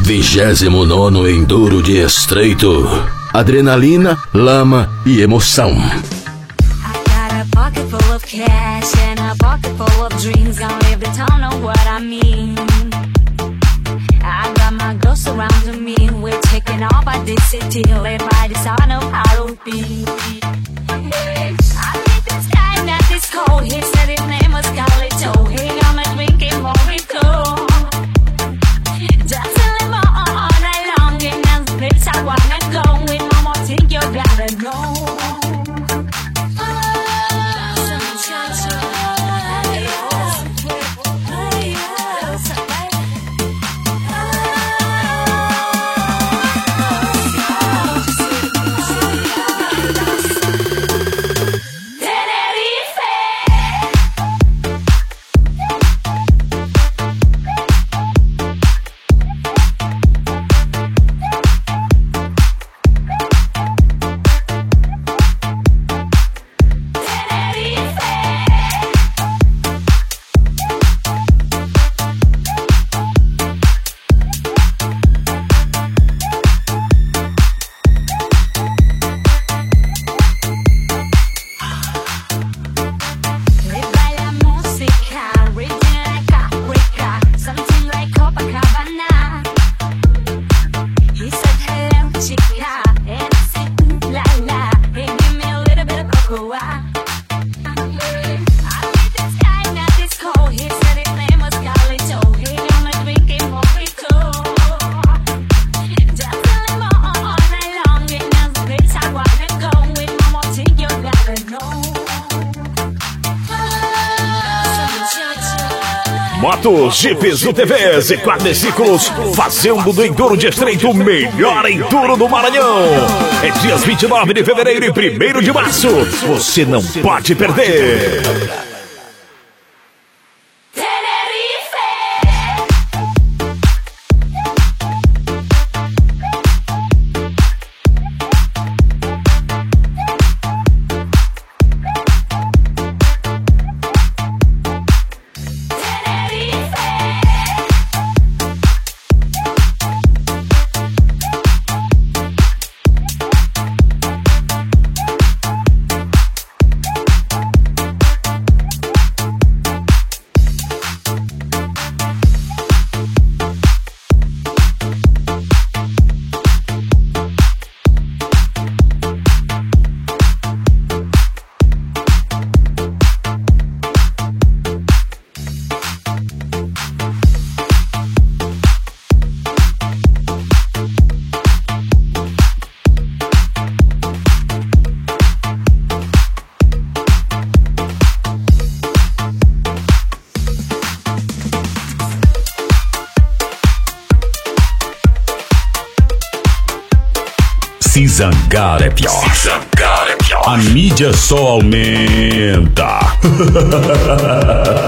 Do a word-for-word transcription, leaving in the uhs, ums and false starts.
Vigésimo nono Enduro de Estreito. Adrenalina, lama e emoção. Pocket full of cash and a pocket full of dreams. Gonna live the town, know what I mean. I got my girls surrounding me. We're taking off by this city, led by the sound of R O B. I meet this guy, not this cold. He said his name was Carlito. He got me drinking Morito. Just tell him all night long. And that's the place I wanna go. With one more thing you gotta know. Motos, jipes, U T Vs e quadriciclos, fazendo do Enduro de Estreito o melhor enduro do Maranhão. É dias vinte e nove de fevereiro e primeiro de março. Você não pode perder. Se zangar é pior. Se zangar é pior. A mídia só aumenta.